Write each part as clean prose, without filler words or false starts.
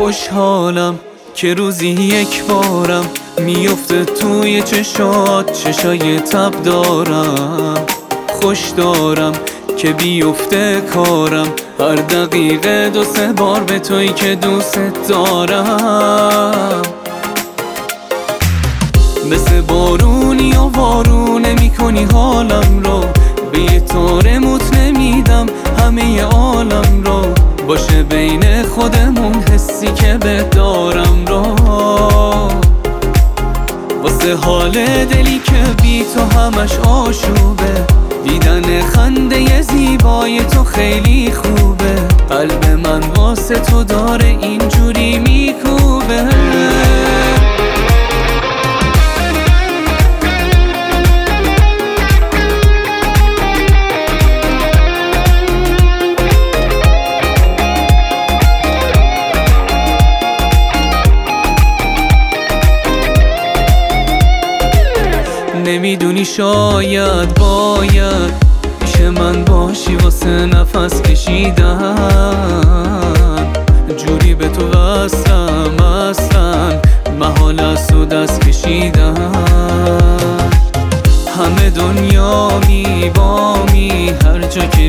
خوشحالم که روزی یک بارم میفته توی چشای تب دارم. خوش دارم که بیفته کارم هر دقیقه 2-3 بار به تویی که دوست دارم. مثل بارونی و وارونه میکنی حالم رو، به یه طورموت نمیدم همه عالم رو. باشه بین خودمون حسی که بدارم رو، واسه حال دلی که بی تو همش آشوبه. دیدن خنده زیبای تو خیلی خوبه، قلب من واسه تو داره اینجوری میکوبه. نمیدونی شاید باید پیش من باشی واسه نفس کشیدن. جوری به تو وصلم اصلا محال است و دست کشیدن. همه دنیا میبامی هر جا که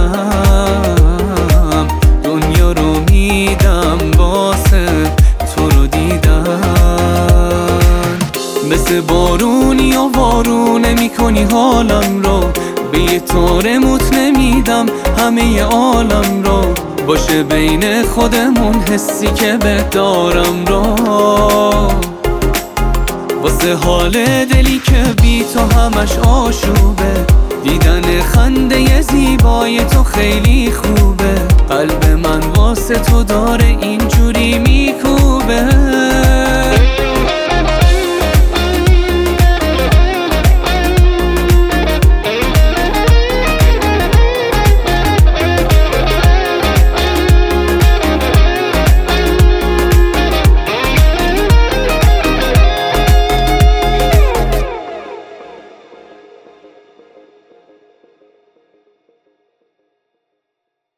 میرم، دنیا رو میدم واسه تو رو دیدن. مثل بارونی و وارونه میکنی حالم رو، به یه طورموت نمیدم همه عالم رو. باشه بین خودمون حسی که بدارم رو، واسه حال دلی که بی تو همش آشوبه. دیدن خنده زیبای تو خیلی خوبه، قلب من واسه تو داره اینجوری میکوبه.